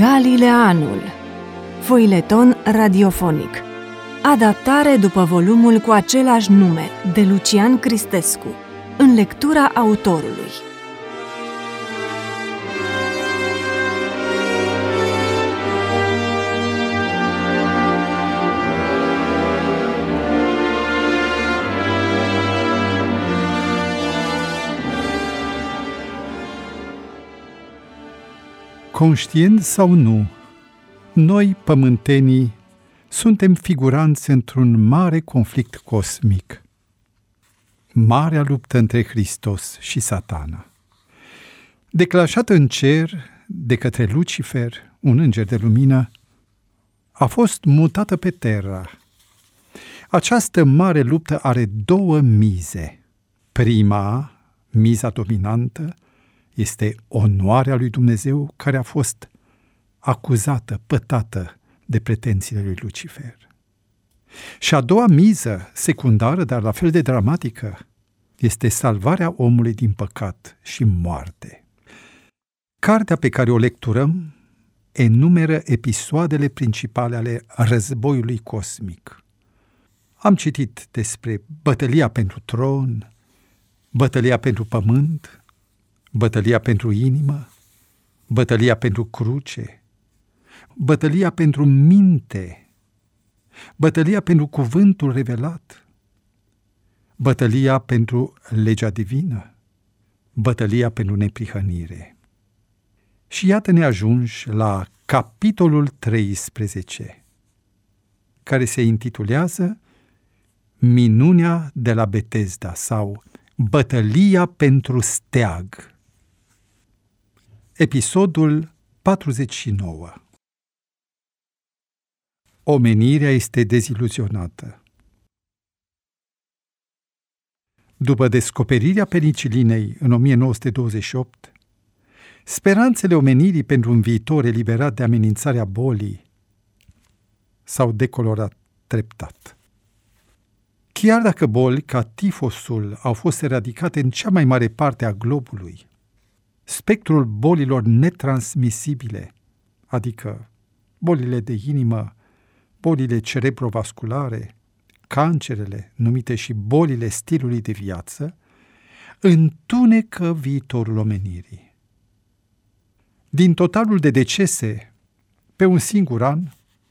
Galileanul, foileton radiofonic. Adaptare după volumul cu același nume, de Lucian Cristescu, în lectura autorului. Conștient sau nu, noi, pământenii, suntem figuranți într-un mare conflict cosmic. Marea luptă între Hristos și Satana. Declanșată în cer de către Lucifer, un înger de lumină, a fost mutată pe Terra. Această mare luptă are două mize. Prima, miza dominantă, este onoarea lui Dumnezeu care a fost acuzată, pătată de pretențiile lui Lucifer. Și a doua miză, secundară, dar la fel de dramatică, este salvarea omului din păcat și moarte. Cartea pe care o lecturăm enumeră episoadele principale ale războiului cosmic. Am citit despre bătălia pentru tron, bătălia pentru pământ, bătălia pentru inimă, bătălia pentru cruce, bătălia pentru minte, bătălia pentru cuvântul revelat, bătălia pentru legea divină, bătălia pentru neprihănire. Și iată-ne ajunși la capitolul 13, care se intitulează Minunea de la Betesda sau Bătălia pentru steag. Episodul 49. Omenirea este deziluzionată. După descoperirea penicilinei în 1928, speranțele omenirii pentru un viitor eliberat de amenințarea bolii s-au decolorat treptat. Chiar dacă boli ca tifosul au fost eradicate în cea mai mare parte a globului, spectrul bolilor netransmisibile, adică bolile de inimă, bolile cerebrovasculare, cancerele, numite și bolile stilului de viață, întunecă viitorul omenirii. Din totalul de decese pe un singur an,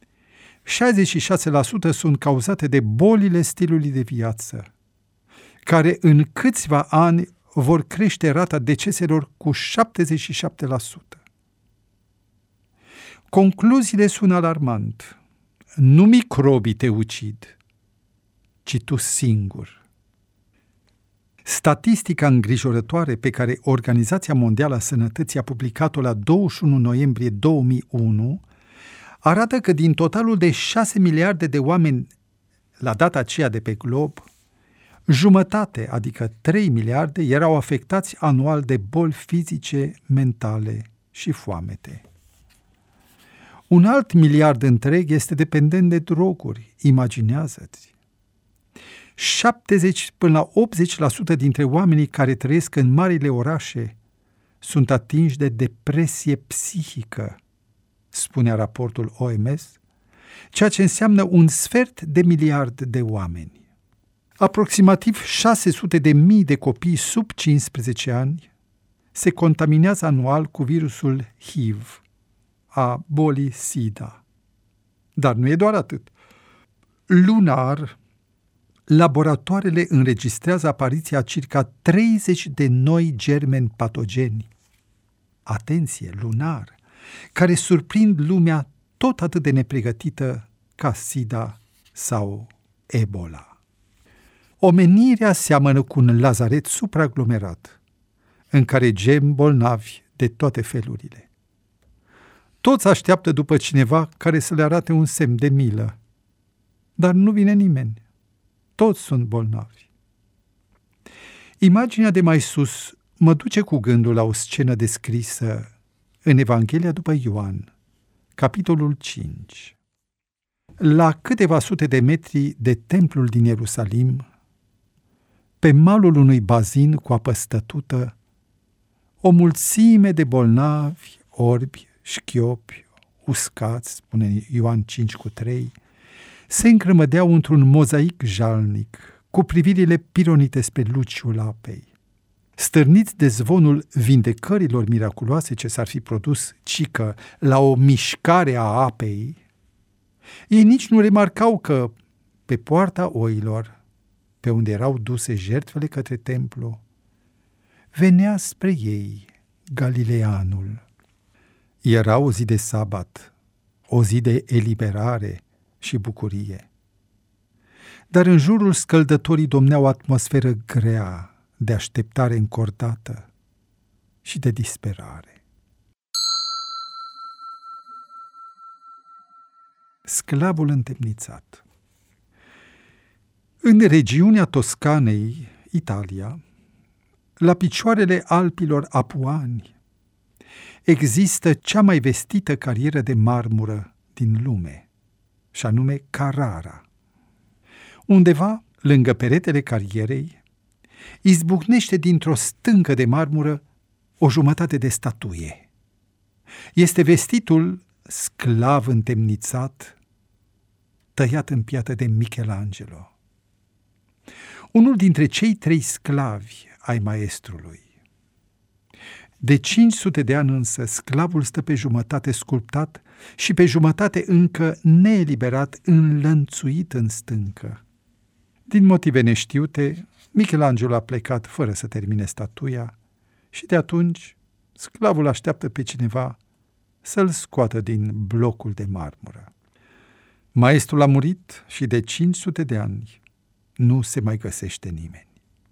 66% sunt cauzate de bolile stilului de viață, care în câțiva ani vor crește rata deceselor cu 77%. Concluziile sunt alarmant. Nu microbii te ucid, ci tu singur. Statistica îngrijorătoare pe care Organizația Mondială a Sănătății a publicat-o la 21 noiembrie 2001 arată că din totalul de 6 miliarde de oameni la data aceea de pe glob, jumătate, adică 3 miliarde, erau afectați anual de boli fizice, mentale și foamete. Un alt miliard întreg este dependent de droguri, imaginează-ți. 70 până la 80% dintre oamenii care trăiesc în marile orașe sunt atinși de depresie psihică, spunea raportul OMS, ceea ce înseamnă 1/2 miliard de oameni. Aproximativ 600.000 de copii sub 15 ani se contaminează anual cu virusul HIV, a bolii SIDA. Dar nu e doar atât. Lunar, laboratoarele înregistrează apariția circa 30 de noi germeni patogeni. Atenție, lunar, care surprind lumea tot atât de nepregătită ca SIDA sau Ebola. Omenirea seamănă cu un lazaret supraaglomerat, în care gem bolnavi de toate felurile. Toți așteaptă după cineva care să le arate un semn de milă, dar nu vine nimeni. Toți sunt bolnavi. Imaginea de mai sus mă duce cu gândul la o scenă descrisă în Evanghelia după Ioan, capitolul 5. La câteva sute de metri de templul din Ierusalim, pe malul unui bazin cu apă stătută, o mulțime de bolnavi, orbi, șchiopi, uscați, spune Ioan 5:3, se îngrămădeau într-un mozaic jalnic, cu privirile pironite spre luciul apei. Stârniți de zvonul vindecărilor miraculoase ce s-ar fi produs cică la o mișcare a apei, ei nici nu remarcau că pe poarta oilor, pe unde erau duse jertfele către templu, venea spre ei Galileanul. Era o zi de sabat, o zi de eliberare și bucurie. Dar în jurul scăldătorii domnea o atmosferă grea de așteptare încordată și de disperare. Sclavul întemnițat. În regiunea Toscanei, Italia, la picioarele Alpilor Apuani, există cea mai vestită carieră de marmură din lume, și anume Carrara. Undeva, lângă peretele carierei, izbucnește dintr-o stâncă de marmură o jumătate de statuie. Este vestitul sclav întemnițat, tăiat în piatră de Michelangelo. Unul dintre cei 3 sclavi ai maestrului. De 500 de ani însă, sclavul stă pe jumătate sculptat și pe jumătate încă neeliberat, înlănțuit în stâncă. Din motive neștiute, Michelangelo a plecat fără să termine statuia și de atunci sclavul așteaptă pe cineva să-l scoată din blocul de marmură. Maestrul a murit și de 500 de ani nu se mai găsește nimeni.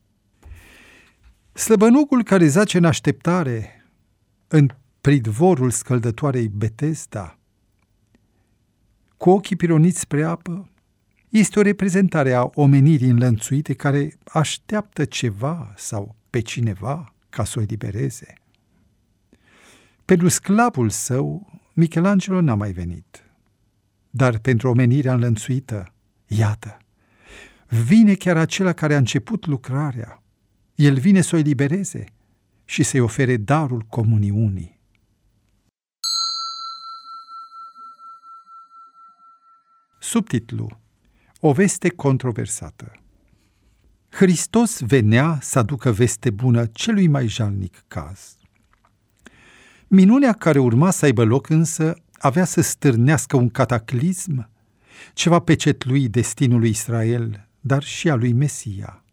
Slăbănogul care zace în așteptare în pridvorul scăldătoarei Betesda, cu ochii pironiți spre apă, este o reprezentare a omenirii înlănțuite care așteaptă ceva sau pe cineva ca să o elibereze. Pentru sclavul său, Michelangelo n-a mai venit, dar pentru omenirea înlănțuită, iată, vine chiar acela care a început lucrarea. El vine să o elibereze și să-i ofere darul comuniunii. Subtitlu: O veste controversată. Hristos venea să aducă veste bună celui mai jalnic caz. Minunea care urma să aibă loc însă avea să stârnească un cataclism ce va pecetlui destinul lui Israel, dar și a lui Mesia.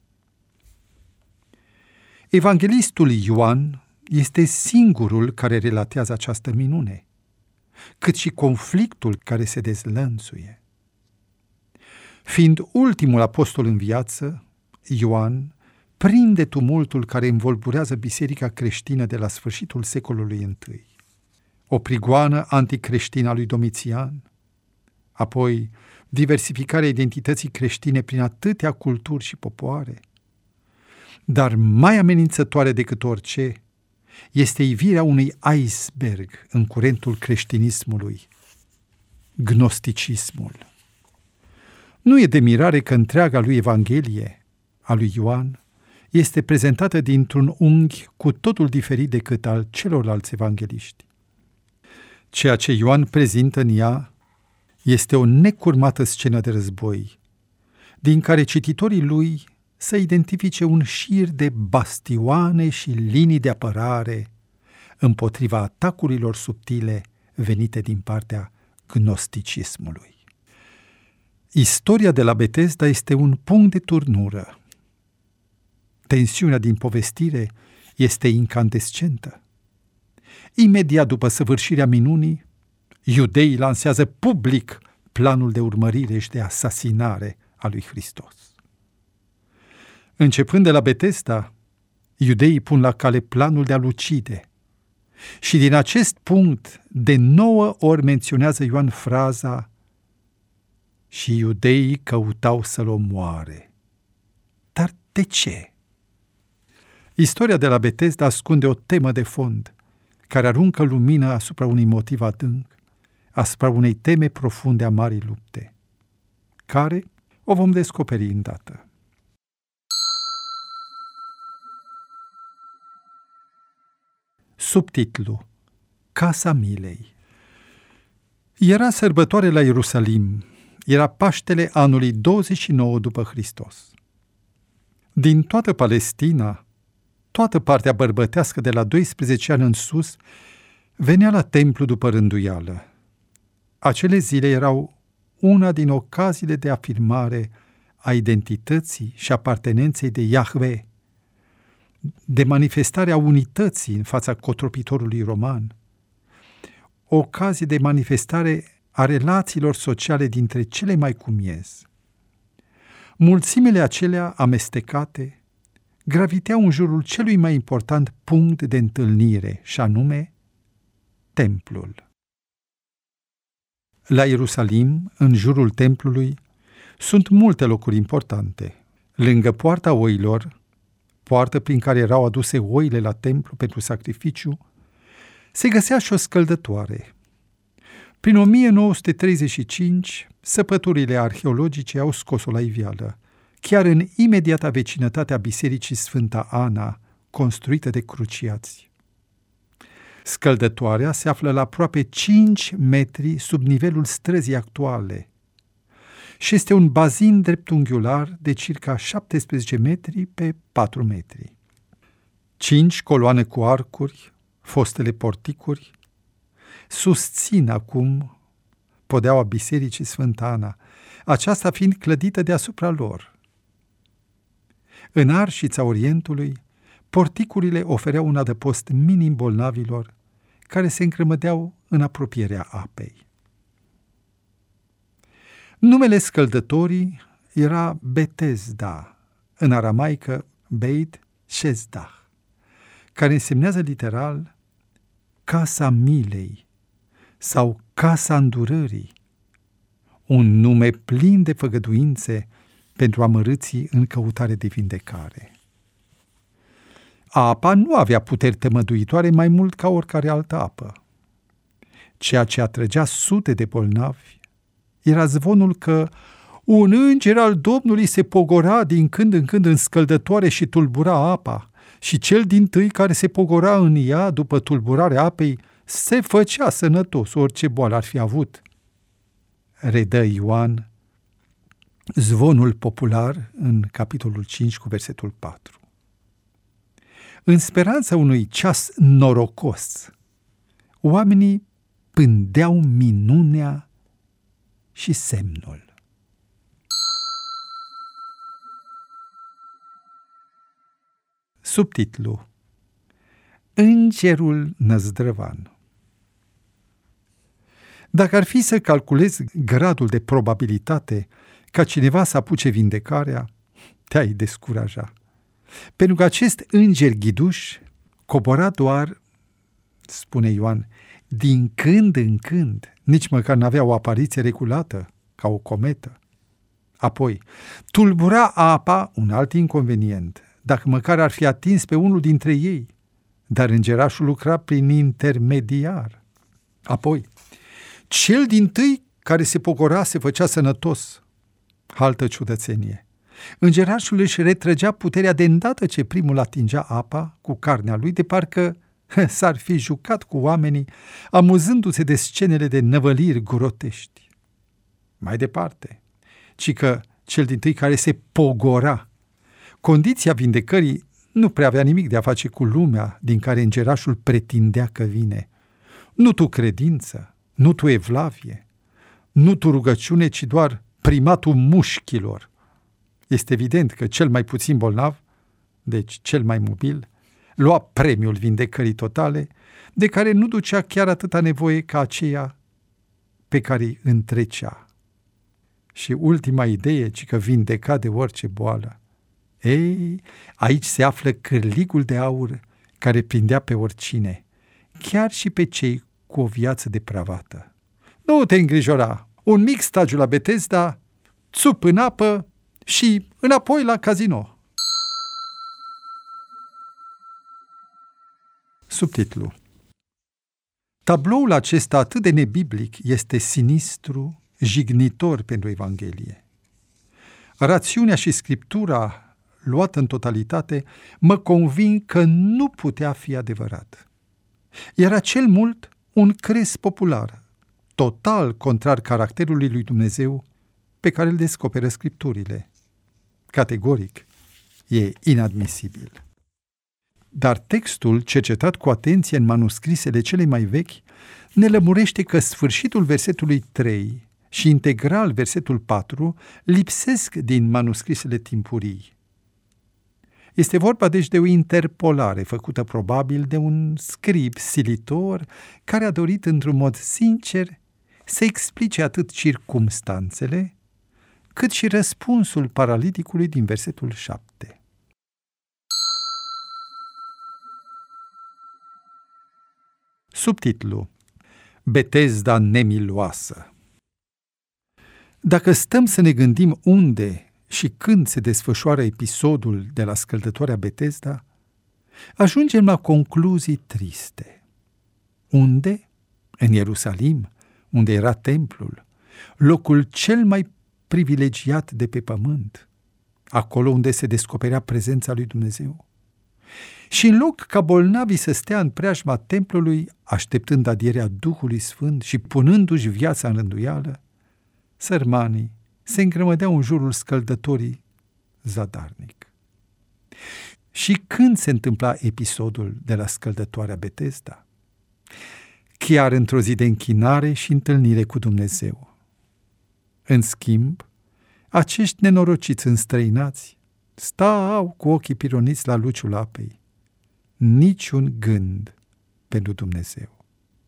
Evanghelistul Ioan este singurul care relatează această minune, cât și conflictul care se dezlănțuie. Fiind ultimul apostol în viață, Ioan prinde tumultul care învolburează biserica creștină de la sfârșitul secolului I. O prigoană anticreștină a lui Domitian, apoi diversificarea identității creștine prin atâtea culturi și popoare. Dar mai amenințătoare decât orice este ivirea unui iceberg în curentul creștinismului, gnosticismul. Nu e de mirare că întreaga lui Evanghelie a lui Ioan este prezentată dintr-un unghi cu totul diferit decât al celorlalți evangeliști. Ceea ce Ioan prezintă în ea este o necurmată scenă de război, din care cititorii lui să identifice un șir de bastioane și linii de apărare împotriva atacurilor subtile venite din partea gnosticismului. Istoria de la Betesda este un punct de turnură. Tensiunea din povestire este incandescentă. Imediat după săvârșirea minunii, iudeii lansează public planul de urmărire și de asasinare a lui Hristos. Începând de la Betesda, iudeii pun la cale planul de a-l ucide. Și din acest punct, de 9 ori menționează Ioan fraza: și iudeii căutau să-l omoare. Dar de ce? Istoria de la Betesda ascunde o temă de fond, care aruncă lumină asupra unui motiv adânc, asupra unei teme profunde a marii lupte, care o vom descoperi îndată. Subtitlu: Casa milei. Era sărbătoare la Ierusalim. Era Paștele anului 29 după Hristos. Din toată Palestina, toată partea bărbătească de la 12 ani în sus, venea la templu după rânduială. Acele zile erau una din ocaziile de afirmare a identității și apartenenței de Iahve, de manifestarea unității în fața cotropitorului roman, o ocazie de manifestare a relațiilor sociale dintre cele mai cu miez. Mulțimile acelea amestecate graviteau în jurul celui mai important punct de întâlnire, și anume templul. La Ierusalim, în jurul templului, sunt multe locuri importante. Lângă poarta oilor, poartă prin care erau aduse oile la templu pentru sacrificiu, se găsea și o scăldătoare. Prin 1935, săpăturile arheologice au scos-o la iveală, chiar în imediata vecinătate a Bisericii Sfânta Ana, construită de cruciați. Scăldătoarea se află la aproape 5 metri sub nivelul străzii actuale și este un bazin dreptunghiular de circa 17 metri pe 4 metri. 5 coloane cu arcuri, fostele porticuri, susțin acum podeaua Bisericii Sfânta Ana, aceasta fiind clădită deasupra lor. În arșița Orientului, porticurile ofereau un adăpost minim bolnavilor care se încrămădeau în apropierea apei. Numele scăldătorii era Betesda, în aramaică Beit Shezdah, care însemnează literal Casa Milei sau Casa Îndurării, un nume plin de făgăduințe pentru amărâții în căutare de vindecare. Apa nu avea puteri tămăduitoare mai mult ca oricare altă apă. Ceea ce atrăgea sute de bolnavi era zvonul că un înger al Domnului se pogora din când în când în scăldătoare și tulbura apa, și cel dintâi care se pogora în ea după tulburarea apei se făcea sănătos, orice boală ar fi avut. Redă Ioan zvonul popular în capitolul 5 cu versetul 4. În speranța unui ceas norocos, oamenii pândeau minunea și semnul. Subtitlu: Îngerul năzdrăvan. Dacă ar fi să calculezi gradul de probabilitate ca cineva să apuce vindecarea, te-ai descuraja. Pentru că acest înger ghiduș cobora doar, spune Ioan, din când în când, nici măcar n-avea o apariție regulată, ca o cometă. Apoi, tulbura apa, un alt inconvenient, dacă măcar ar fi atins pe unul dintre ei, dar îngerașul lucra prin intermediar. Apoi, cel dintâi care se pogora se făcea sănătos. Altă ciudățenie. Îngerașul își retrăgea puterea de îndată ce primul atingea apa cu carnea lui, de parcă s-ar fi jucat cu oamenii, amuzându-se de scenele de năvăliri grotești. Mai departe, ci că cel dintâi care se pogora, condiția vindecării nu prea avea nimic de a face cu lumea din care îngerașul pretindea că vine. Nu tu credință, nu tu evlavie, nu tu rugăciune, ci doar primatul mușchilor. Este evident că cel mai puțin bolnav, deci cel mai mobil, lua premiul vindecării totale, de care nu ducea chiar atâta nevoie ca aceea pe care îi întrecea. Și ultima idee, ci că vindeca de orice boală. Ei, aici se află cârligul de aur care prindea pe oricine, chiar și pe cei cu o viață depravată. Nu te îngrijora, un mic stagiu la Betesda, țup în apă și înapoi la casino. Subtitlu: Tabloul acesta atât de nebiblic este sinistru, jignitor pentru Evanghelie. Rațiunea și Scriptura, luată în totalitate, mă conving că nu putea fi adevărat. Era cel mult un cres popular, total contrar caracterului lui Dumnezeu pe care îl descoperă Scripturile. Categoric, e inadmisibil. Dar textul, cercetat cu atenție în manuscrisele cele mai vechi, ne lămurește că sfârșitul versetului 3 și integral versetul 4 lipsesc din manuscrisele timpurii. Este vorba deci de o interpolare făcută probabil de un scrib silitor care a dorit într-un mod sincer să explice atât circumstanțele, cât și răspunsul paraliticului din versetul 7. Subtitlu: Betesda nemiloasă. Dacă stăm să ne gândim unde și când se desfășoară episodul de la scăldătoarea Betesda, ajungem la concluzii triste. Unde? În Ierusalim, unde era templul, locul cel mai privilegiat de pe pământ, acolo unde se descoperea prezența lui Dumnezeu. Și în loc ca bolnavii să stea în preajma templului, așteptând adierea Duhului Sfânt și punându-și viața în rânduială, sărmanii se îngrămădeau în jurul scăldătorii zadarnic. Și când se întâmpla episodul de la scăldătoarea Betesda? Chiar într-o zi de închinare și întâlnire cu Dumnezeu. În schimb, acești nenorociți înstrăinați stau cu ochii pironiți la luciul apei. Niciun gând pentru Dumnezeu.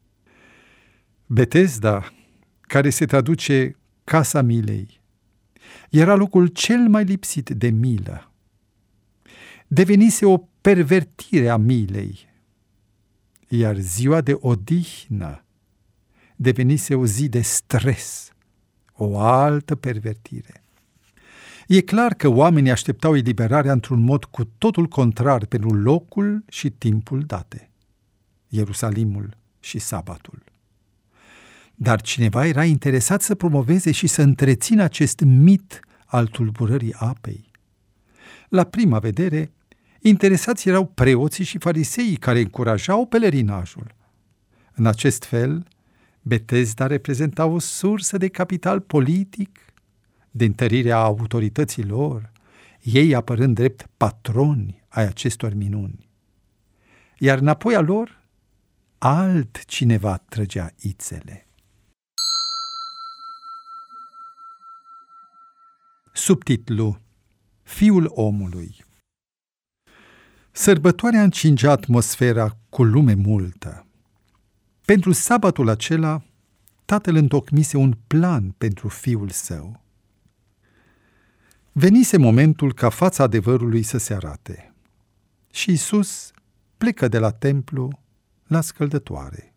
Betesda, care se traduce Casa Milei, era locul cel mai lipsit de milă. Devenise o pervertire a milei, iar ziua de odihnă devenise o zi de stres, o altă pervertire. E clar că oamenii așteptau eliberarea într-un mod cu totul contrar pentru locul și timpul date, Ierusalimul și sabatul. Dar cineva era interesat să promoveze și să întrețină acest mit al tulburării apei. La prima vedere, interesați erau preoții și fariseii care încurajau pelerinajul. În acest fel, Betesda reprezenta o sursă de capital politic, de întărire a autorității lor, ei apărând drept patroni ai acestor minuni. Iar înapoi a lor, altcineva trăgea ițele. Subtitlu: Fiul omului. Sărbătoarea încingea atmosfera cu lume multă. Pentru sabatul acela, Tatăl întocmise un plan pentru Fiul Său. Venise momentul ca fața adevărului să se arate și Iisus plecă de la templu la scăldătoare.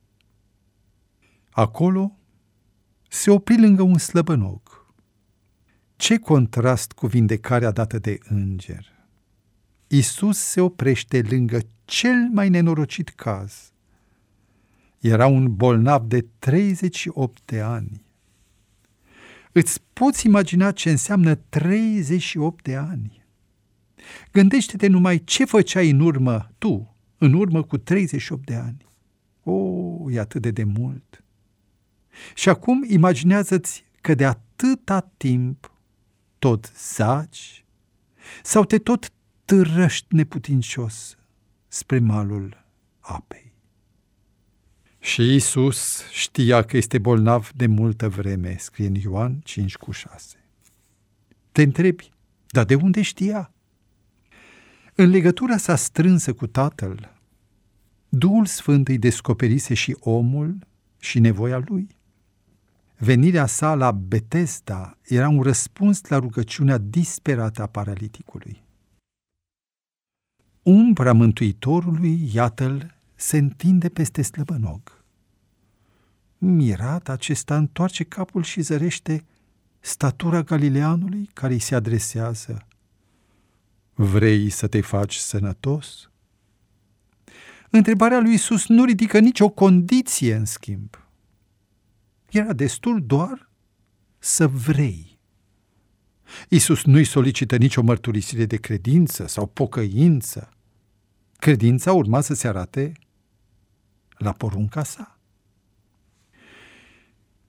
Acolo se opri lângă un slăbănog. Ce contrast cu vindecarea dată de înger! Iisus se oprește lângă cel mai nenorocit caz. Era un bolnav de 38 de ani. Îți poți imagina ce înseamnă 38 de ani? Gândește-te numai ce făceai în urmă cu 38 de ani. E atât de demult. Și acum imaginează-ți că de atâta timp tot zaci sau te tot târăști neputincios spre malul apei. Și Iisus știa că este bolnav de multă vreme, scrie în Ioan 5:6. Te întrebi, dar de unde știa? În legătura sa strânsă cu Tatăl, Duhul Sfânt îi descoperise și omul și nevoia lui. Venirea sa la Betesda era un răspuns la rugăciunea disperată a paraliticului. Umbra Mântuitorului, iată-l, se întinde peste slăbănog. Mirat, acesta întoarce capul și zărește statura Galileanului care îi se adresează. Vrei să te faci sănătos? Întrebarea lui Iisus nu ridică nicio condiție, în schimb. Era destul doar să vrei. Iisus nu-i solicită nicio mărturisire de credință sau pocăință. Credința urma să se arate la porunca sa.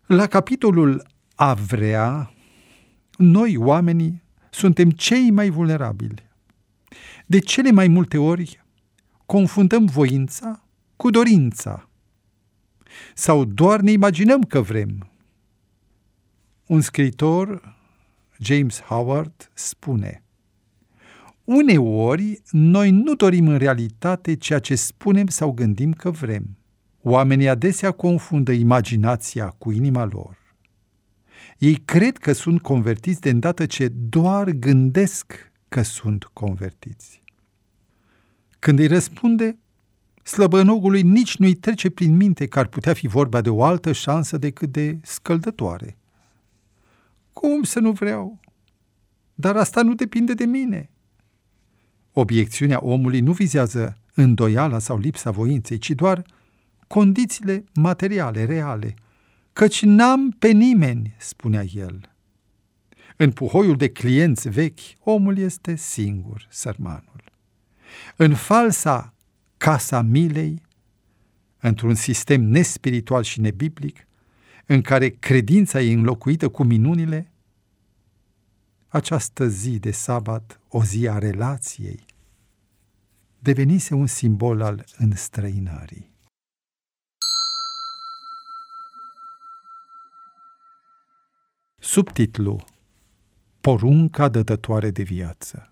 La capitolul a vrea, noi oamenii suntem cei mai vulnerabili. De cele mai multe ori confundăm voința cu dorința sau doar ne imaginăm că vrem. Un scriitor, James Howard, spune: uneori noi nu dorim în realitate ceea ce spunem sau gândim că vrem. Oamenii adesea confundă imaginația cu inima lor. Ei cred că sunt convertiți de îndată ce doar gândesc că sunt convertiți. Când îi răspunde, slăbănogului nici nu-i trece prin minte că ar putea fi vorba de o altă șansă decât de scăldătoare. Cum să nu vreau? Dar asta nu depinde de mine. Obiecțiunea omului nu vizează îndoiala sau lipsa voinței, ci doar condițiile materiale, reale, căci n-am pe nimeni, spunea el. În puhoiul de clienți vechi, omul este singur, sărmanul. În falsa casa milei, într-un sistem nespiritual și nebiblic, în care credința e înlocuită cu minunile, această zi de sabat, o zi a relației, devenise un simbol al înstrăinării. Subtitlu: Porunca dătătoare de viață.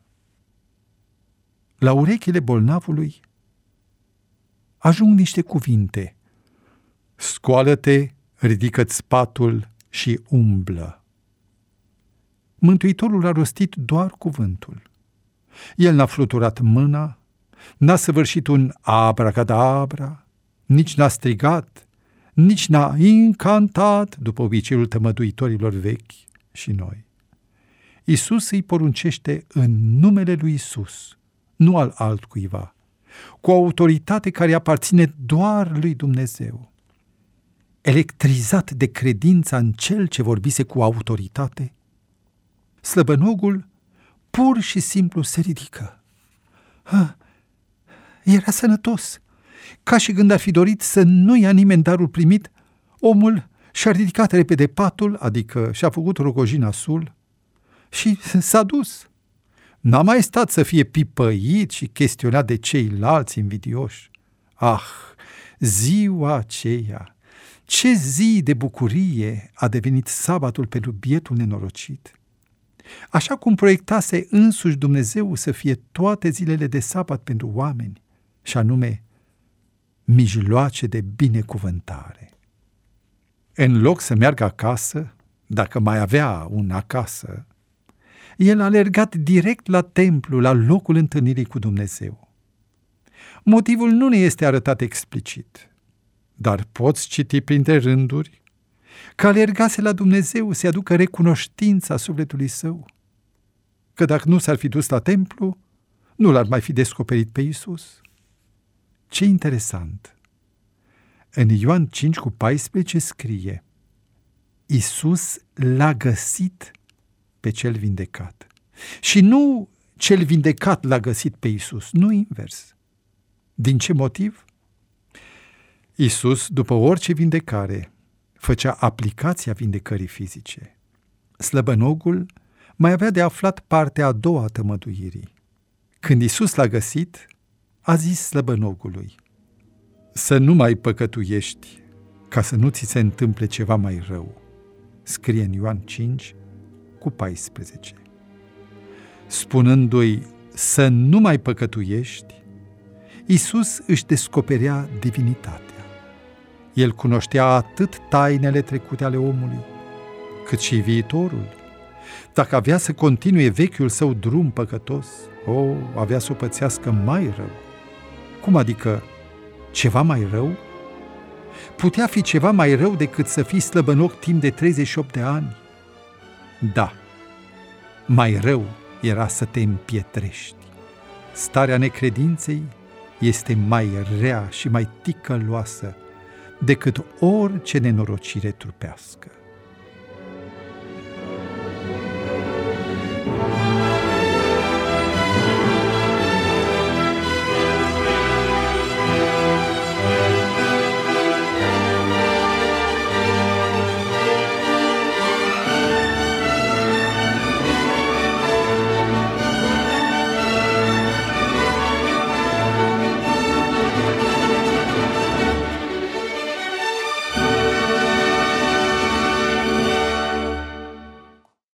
La urechile bolnavului ajung niște cuvinte: scoală-te, ridică-ți patul și umblă. Mântuitorul a rostit doar cuvântul. El n-a fluturat mâna, n-a săvârșit un abracadabra, nici n-a strigat, nici n-a incantat după obiceiul tămăduitorilor vechi și noi. Iisus îi poruncește în numele lui Iisus, nu al altcuiva, cu o autoritate care aparține doar lui Dumnezeu. Electrizat de credința în cel ce vorbise cu autoritate, slăbănogul pur și simplu se ridică. Era sănătos. Ca și când ar fi dorit să nu ia nimeni darul primit, omul și-a ridicat repede patul, adică și-a făcut rogojina sul și s-a dus. N-a mai stat să fie pipăit și chestionat de ceilalți invidioși. Ziua aceea! Ce zi de bucurie a devenit sabatul pentru bietul nenorocit! Așa cum proiectase însuși Dumnezeu să fie toate zilele de sabat pentru oameni, și anume mijloace de binecuvântare. În loc să meargă acasă, dacă mai avea un acasă, el a alergat direct la templu, la locul întâlnirii cu Dumnezeu. Motivul nu ne este arătat explicit, dar poți citi printre rânduri că alergase la Dumnezeu să-i aducă recunoștința sufletului său, că dacă nu s-ar fi dus la templu, nu l-ar mai fi descoperit pe Iisus. Ce interesant! În Ioan 5:14 scrie: Iisus l-a găsit pe cel vindecat. Și nu cel vindecat l-a găsit pe Iisus, nu invers. Din ce motiv? Iisus, după orice vindecare, făcea aplicația vindecării fizice. Slăbănogul mai avea de aflat partea a doua a tămăduirii. Când Iisus l-a găsit, a zis slăbănogului: să nu mai păcătuiești, ca să nu ți se întâmple ceva mai rău. Scrie în Ioan 5:14. Spunându-i să nu mai păcătuiești, Iisus își descoperea divinitatea. El cunoștea atât tainele trecute ale omului, cât și viitorul. Dacă avea să continue vechiul său drum păcătos, avea să o pățească mai rău. Cum adică ceva mai rău? Putea fi ceva mai rău decât să fii slăbănoc timp de 38 de ani? Da, mai rău era să te împietrești. Starea necredinței este mai rea și mai ticăloasă decât orice nenorocire trupească.